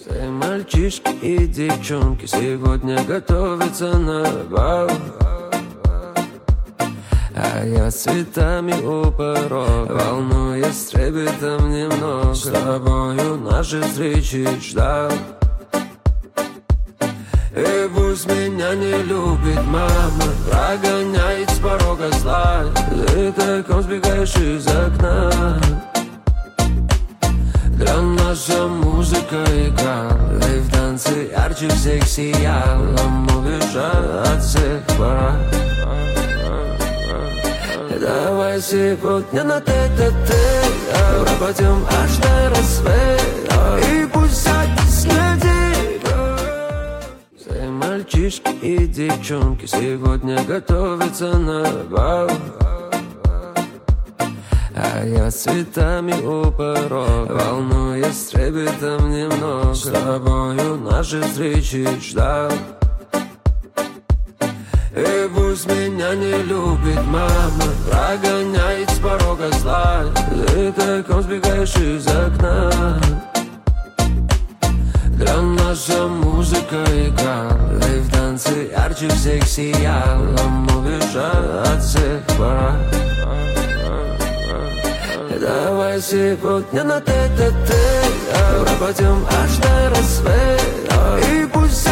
Все мальчишки и девчонки сегодня готовятся на бал, а я с цветами у порога, волнуясь с трепетом немного, с тобою нашей встречи ждал. И пусть меня не любит мама, прогоняет с порога зла, ты тайком сбегаешь из окна. Для нас вся музыка играла, и в танце ярче всех сияла. Мы убежали от всех пора. Давай сегодня на тет-а-тет, пропадем аж до рассвета, и пусть затиснет тебя. Все мальчишки и девчонки сегодня готовятся на бал, а я с цветами у порога, волнуясь с трепетом немного, с тобою нашей встречи ждал. И пусть меня не любит мама, прогоняет с порога зла, ты тайком сбегаешь из окна. Для нас вся музыка играла, и в танце ярче всех сияла. Мы убежали от всех пора. Давай сегодня на тет-а-тет, пропадем аж до рассвета, и пусть